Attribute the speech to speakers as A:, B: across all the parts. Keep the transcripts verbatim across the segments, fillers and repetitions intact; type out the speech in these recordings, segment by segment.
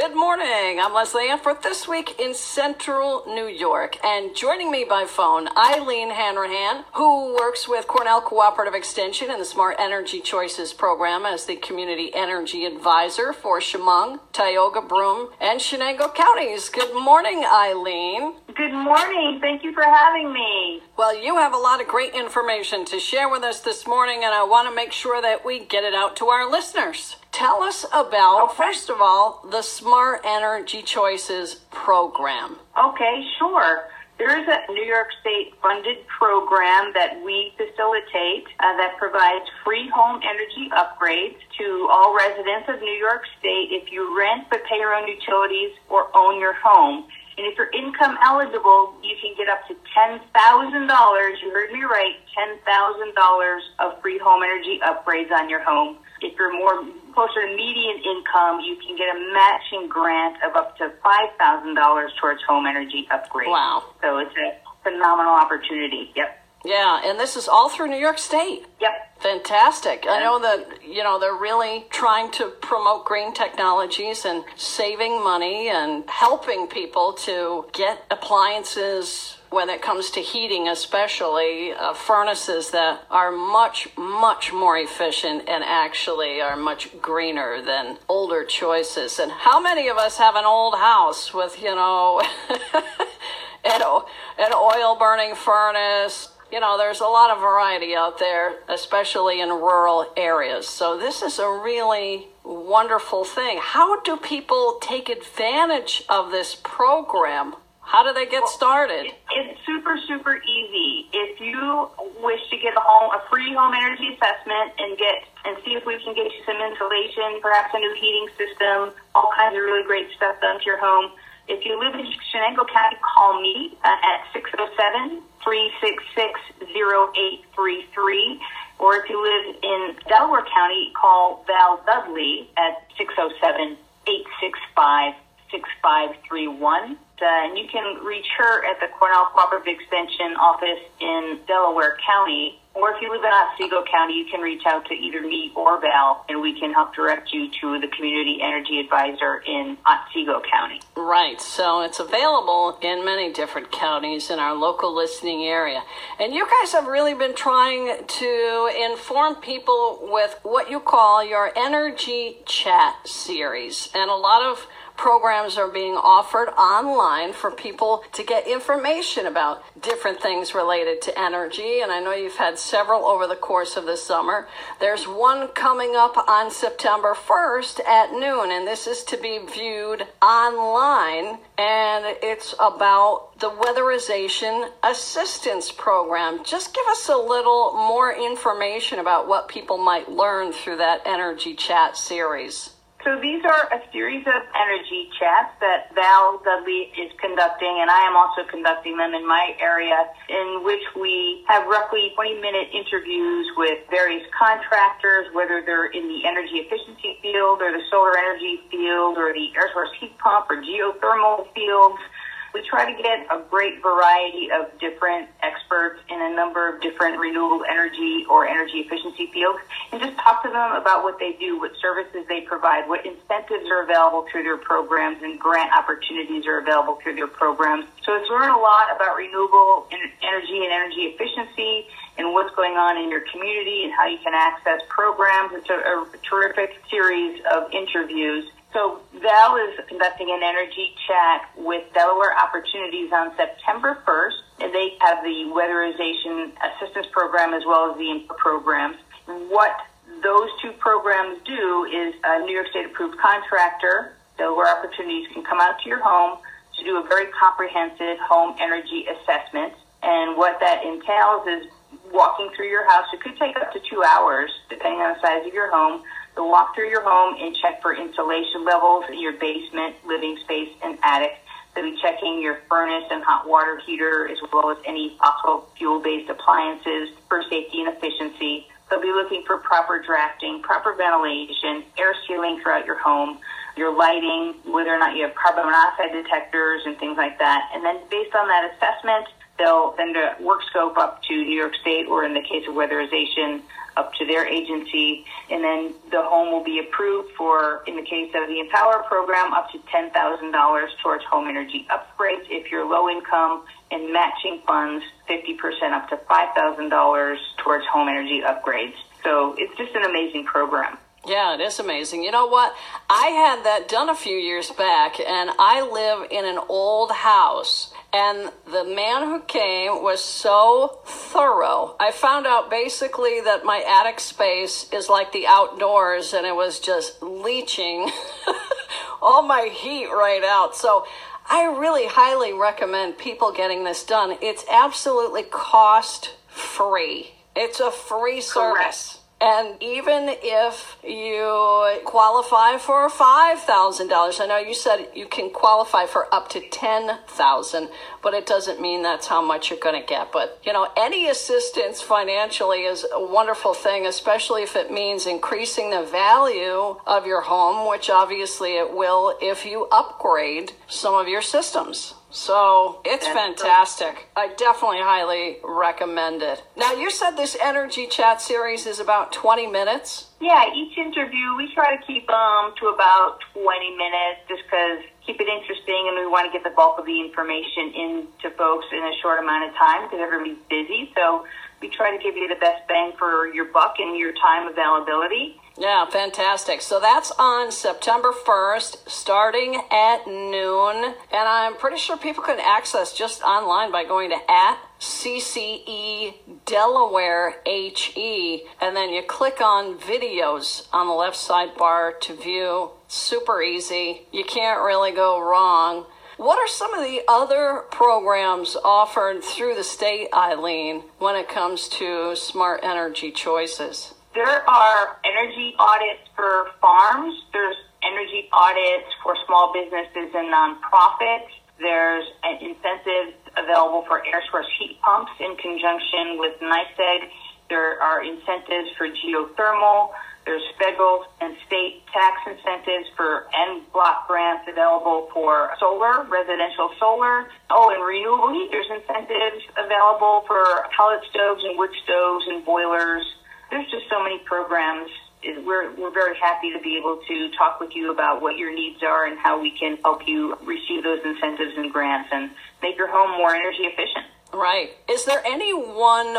A: Good morning. I'm Leslie Anford, this week in Central New York. And joining me by phone, Eileen Hanrahan, who works with Cornell Cooperative Extension in the Smart Energy Choices program as the Community Energy Advisor for Chemung, Tioga, Broome, and Chenango counties. Good morning, Eileen.
B: Good morning. Thank you for having me.
A: Well, you have a lot of great information to share with us this morning, and I want to make sure that we get it out to our listeners. Tell us about, okay. first of all, the Smart Energy Choices program.
B: Okay, sure. There is a New York State funded program that we facilitate uh, that provides free home energy upgrades to all residents of New York State if you rent but pay your own utilities or own your home. And if you're income eligible, you can get up to ten thousand dollars, you heard me right, ten thousand dollars of free home energy upgrades on your home. If you're more closer to median income, you can get a matching grant of up to five thousand dollars towards home energy upgrades.
A: Wow.
B: So it's a phenomenal opportunity. Yep.
A: Yeah, and this is all through New York State.
B: Yep.
A: Fantastic. I know that, you know, they're really trying to promote green technologies and saving money and helping people to get appliances when it comes to heating, especially uh, furnaces that are much, much more efficient and actually are much greener than older choices. And how many of us have an old house with, you know, an, an oil-burning furnace? You know, there's a lot of variety out there, especially in rural areas. So this is a really wonderful thing. How do people take advantage of this program? How do they get started?
B: It's super, super easy. If you wish to get a home, a free home energy assessment and get and see if we can get you some insulation, perhaps a new heating system, all kinds of really great stuff done to your home. If you live in Chenango County, call me uh, at six oh seven, three six six, oh eight three three. Or if you live in Delaware County, call Val Dudley at six oh seven, eight six five, six five three one. Uh, and you can reach her at the Cornell Cooperative Extension office in Delaware County. Or if you live in Otsego County, you can reach out to either me or Val, and we can help direct you to the Community Energy Advisor in Otsego County.
A: Right. So it's available in many different counties in our local listening area. And you guys have really been trying to inform people with what you call your Energy Chat series. And a lot of programs are being offered online for people to get information about different things related to energy. And I know you've had several over the course of the summer. There's one coming up on September first at noon, and this is to be viewed online. And it's about the Weatherization Assistance Program. Just give us a little more information about what people might learn through that Energy Chat series.
B: So these are a series of energy chats that Val Dudley is conducting, and I am also conducting them in my area, in which we have roughly twenty-minute interviews with various contractors, whether they're in the energy efficiency field or the solar energy field or the air source heat pump or geothermal fields. We try to get a great variety of different experts in a number of different renewable energy or energy efficiency fields and just talk to them about what they do, what services they provide, what incentives are available through their programs and grant opportunities are available through their programs. So it's learn a lot about renewable energy and energy efficiency and what's going on in your community and how you can access programs. It's a, a terrific series of interviews. So Val is conducting an energy chat with Delaware Opportunities on September first, and they have the Weatherization Assistance Program as well as the I N P A programs. What those two programs do is a New York State approved contractor, Delaware Opportunities, can come out to your home to do a very comprehensive home energy assessment. And what that entails is walking through your house. It could take up to two hours, depending on the size of your home. They'll walk through your home and check for insulation levels in your basement, living space, and attic. They'll be checking your furnace and hot water heater, as well as any fossil fuel-based appliances for safety and efficiency. They'll be looking for proper drafting, proper ventilation, air sealing throughout your home, your lighting, whether or not you have carbon monoxide detectors and things like that. And then based on that assessment, they'll send a work scope up to New York State, or in the case of weatherization, up to their agency, and then the home will be approved for, in the case of the Empower program, up to ten thousand dollars towards home energy upgrades. If you're low income, and matching funds, fifty percent up to five thousand dollars towards home energy upgrades. So it's just an amazing program.
A: Yeah, it is amazing. You know what? I had that done a few years back, and I live in an old house. And the man who came was so thorough. I found out basically that my attic space is like the outdoors, and it was just leaching all my heat right out. So I really highly recommend people getting this done. It's absolutely cost-free. It's a free service. Correct. And even if you qualify for five thousand dollars, I know you said you can qualify for up to ten thousand dollars, but it doesn't mean that's how much you're going to get. But, you know, any assistance financially is a wonderful thing, especially if it means increasing the value of your home, which obviously it will if you upgrade some of your systems. So it's fantastic. I definitely highly recommend it. Now, you said this Energy Chat series is about twenty minutes.
B: Yeah, each interview, we try to keep them um, to about twenty minutes just because keep it interesting, and we want to get the bulk of the information into folks in a short amount of time because everybody's busy. So we try to give you the best bang for your buck and your time availability.
A: Yeah, fantastic. So that's on September first, starting at noon. And I'm pretty sure people can access just online by going to at C C E Delaware H E. And then you click on videos on the left sidebar to view. Super easy. You can't really go wrong. What are some of the other programs offered through the state, Eileen, when it comes to smart energy choices?
B: There are energy audits for farms. There's energy audits for small businesses and nonprofits. There's incentives available for air source heat pumps in conjunction with NYSEG. There are incentives for geothermal. There's federal and state tax incentives for en bloc grants available for solar, residential solar. Oh, and renewable heat, there's incentives available for pellet stoves and wood stoves and boilers. There's just so many programs. We're we're very happy to be able to talk with you about what your needs are and how we can help you receive those incentives and grants and make your home more energy efficient.
A: Right. Is there any one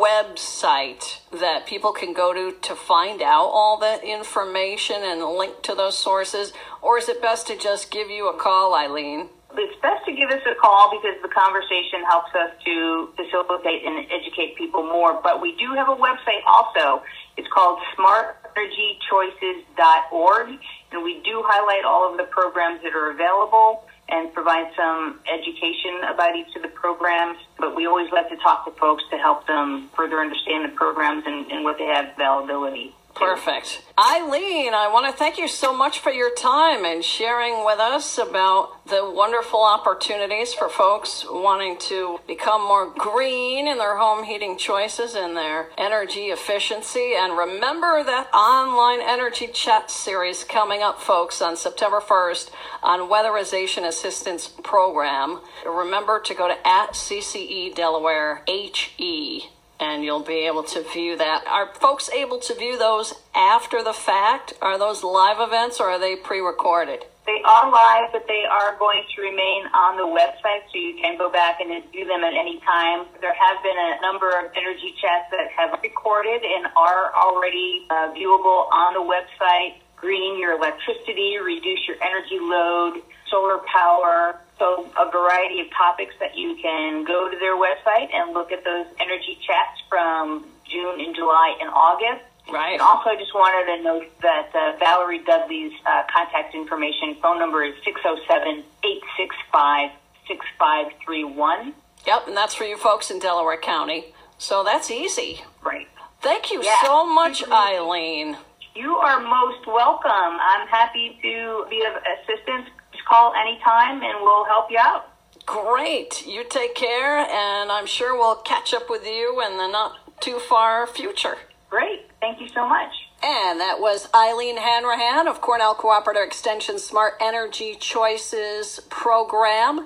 A: website that people can go to to find out all that information and link to those sources? Or is it best to just give you a call, Eileen?
B: It's best to give us a call because the conversation helps us to facilitate and educate people more. But we do have a website also. It's called smart energy choices dot org, and we do highlight all of the programs that are available and provide some education about each of the programs. But we always like to talk to folks to help them further understand the programs and, and what they have availability.
A: Perfect. Eileen, I want to thank you so much for your time and sharing with us about the wonderful opportunities for folks wanting to become more green in their home heating choices and their energy efficiency. And remember that online Energy Chat series coming up, folks, on September first on Weatherization Assistance Program. Remember to go to at C C E Delaware H E. And you'll be able to view that. Are folks able to view those after the fact? Are those live events or are they pre-recorded?
B: They are live, but they are going to remain on the website, so you can go back and view them at any time. There have been a number of energy chats that have recorded and are already uh, viewable on the website. Greening your electricity, reduce your energy load, solar power. So a variety of topics that you can go to their website and look at those energy chats from June and July and August.
A: Right.
B: And also I just wanted to note that uh, Valerie Dudley's uh, contact information, phone number is six oh seven, eight six five, six five three one.
A: Yep, and that's for you folks in Delaware County. So that's easy.
B: Right.
A: Thank you
B: yeah.
A: so much, Eileen.
B: You are most welcome. I'm happy to be of assistance. Just call anytime and we'll help you out.
A: Great. You take care, and I'm sure we'll catch up with you in the not too far future.
B: Great. Thank you so much.
A: And that was Eileen Hanrahan of Cornell Cooperative Extension Smart Energy Choices Program.